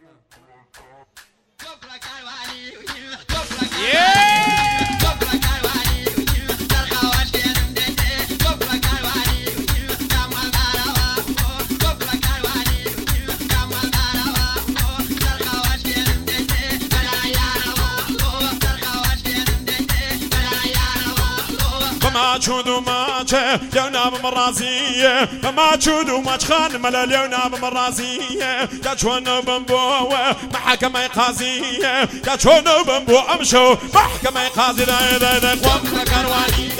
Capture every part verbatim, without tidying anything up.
ما تشودو ما تش لونا بمرازية ما تشودو ما تخان ملا لونا بمرازية يا تشونو بمبو محكمة قاضية يا تشونو بمبو أمشو محكمة قاضي دا دا دا قوم كرواني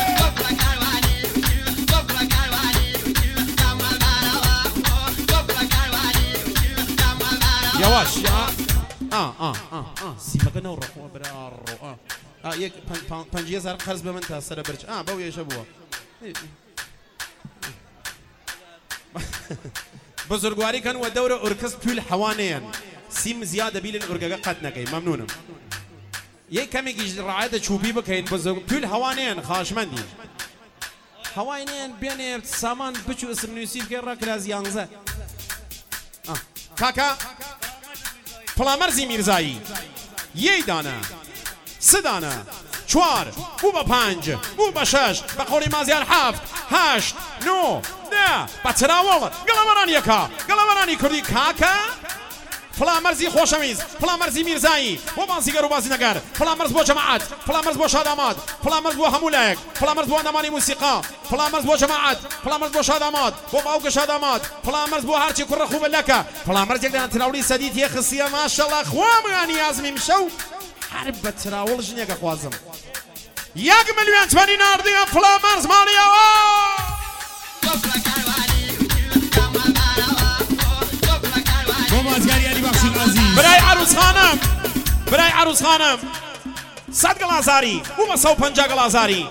يواش يا آه آه آه آه سيما نور برا آه آه یک پن پنجی هزار قرض به من تاثیر برچ آه باوی شبوه بزرگواری کن و دور ارکست طول حوانیان سیم زیاده بیلن ارگا قد نکی ممنونم یک کمی که رعایت چوبی بکین بزرگ طول حوانیان خاشمندی حوانیان بین سامان بچو اسم نویسیف که را کلاز یانزه آه کاکا پلامرزی میرزایی یه دانه سدانه چوار بو با پنج بو با شش با قولی مازیار هفت هشت نو نه با تراول گلامرانی یکا گلامرانی کردی کاکا فلامرزی خوشمیز فلامرزی میرزایی بو بازیگر و بازی نگر فلامرز بو جماعت فلامرز بو شادامات فلامرز بو همولک فلامرز بو نمانی موسیقا فلامرز بو جماعت فلامرز بو شادامات بو باوک شادامات فلامرز بو هرچی کره خوب لکه فلامرز یک دان تراولی سدید یه خصیه ماشاءالله خوام یعنی ازمی مشو حرب تراول جنيا كخوازم ياك مليون ثمانين أرضية فلامرز ماليا براي عروس خانم براي عروس خانم صد قلازاري وما صو پنجا قلازاري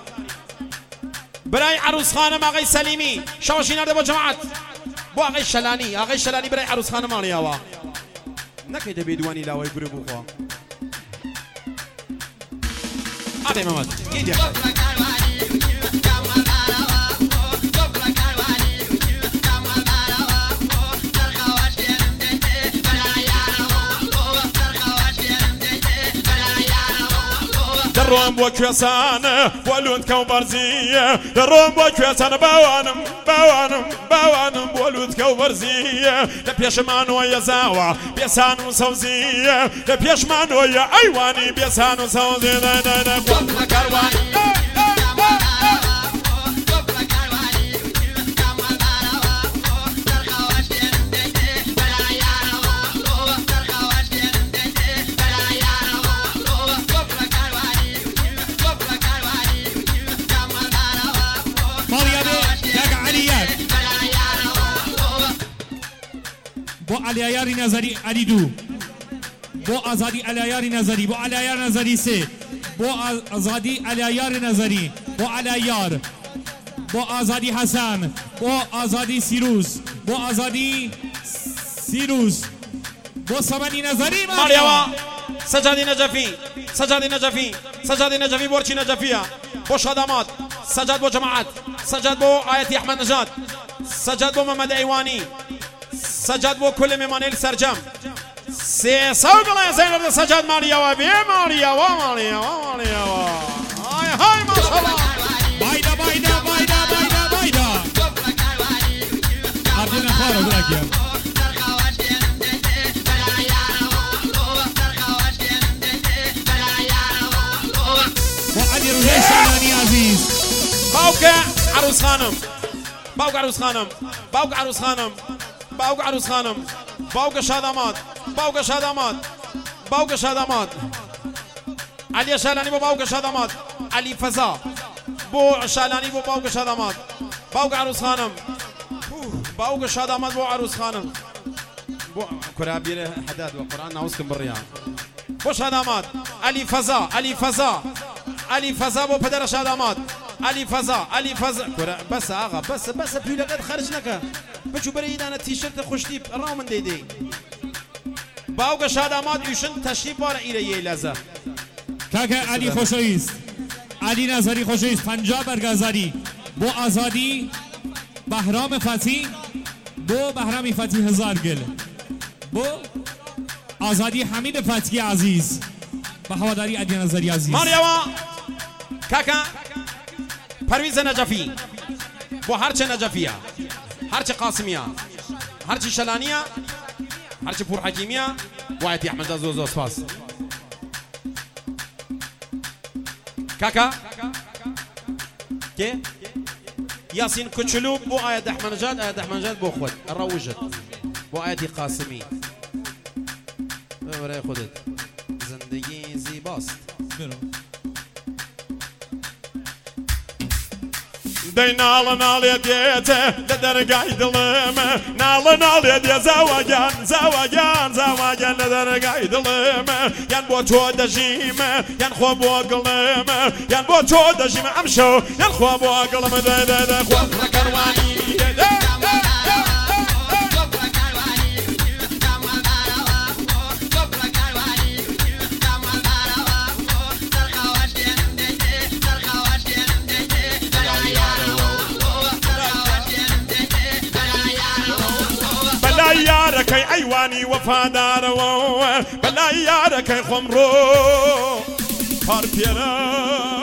براي عروس خانم آقای سلیمی شواشی نرده با جماعت بو آقای شلانی آقای شلانی براي عروس خانم ماليا وا نكيد بيدواني لاوي گروه بخوا آده محمد گیدی دروم بو كوسانه بولود كوبرزيه دروم بو كوسانه باوانم باوانم باوانم بولود كوبرزيه لبيشمانو يا زاوا بيسانو سوزيه لبيشمانو يا ايواني بيسانو سوزيه دا دا دا قوم كرواني بو علیاری نظری علی دو بو آزادی علیاری نظری بو علیار نظری سه بو آزادی علیار نظری بو علیار بو آزادی حسن بو آزادی سیروز بو آزادی سیروز بو سمنی نظری ماریا سجادی نجفی سجادی نجفی سجادی نجفی بورچی نجفیه بو شادامات سجاد بو جماعت سجاد بو آیتی احمد نجات سجاد بو محمد ایوانی سجاد بو كل ميمانيل سرجم سي سوقلا زينب سجاد ماليا وبي ماليا وماليا وماليا هاي هاي ما شاء الله بايدا بايدا بايدا بايدا بايدا عبدنا خارج راكيا وعلي رجال شلاني عزيز باوك عروس خانم باوك عروس خانم باوك عروس خانم باوك عروس خانم باوك شادامات باوك شادامات باوك شادامات علي شالاني بو باوك شادامات علي فزا بو شالاني بو باوك شادامات باوك عروس خانم باوك شادامات بو عروس خانم بو كرابير حداد وقرآن ناوسكم بالرياض بو شادامات علي فزا علي فزا علي فزا بو پدر شادامات علي فزا علي فزا بس آقا بس بس بيو لقد خرجناك بچو برای دانه تیشرت خوشتیب رامن دیدی باوگ شادامات ایشون تشریف بار ایره یه لحظه کاکا علی خوشویست علی نظری خوشویست پنجاه برگزاری بو آزادی بهرام فتی بو بهرامی فتی هزار گل بو آزادی حمید فتحی عزیز با هواداری علی نظری عزیز ماريوا كاكا پرویز نجفی بو هرچه نجفیه هرچه قاسمیه هرچه شلانیه هرچه پور حکیمیه وایتی احمد زو زو سپاس كاكا كي ياسين كتشلو بو آيات أحمد نجاد آيات أحمد نجاد بو خود الروجت بو آياتي قاسمي وراي خودت زندگی زیباست دي نال نال يديت لدرجة يدلم نال نال يدي زواجان زواجان زواجان لدرجة يدلم ين بو تو دجيم ين خو بو قلم ين بو تو دجيم امشو ين خو بو قلم ده ده ده خو كرواني يارك ايواني وفادار بلا يارك خمرو كاربيرا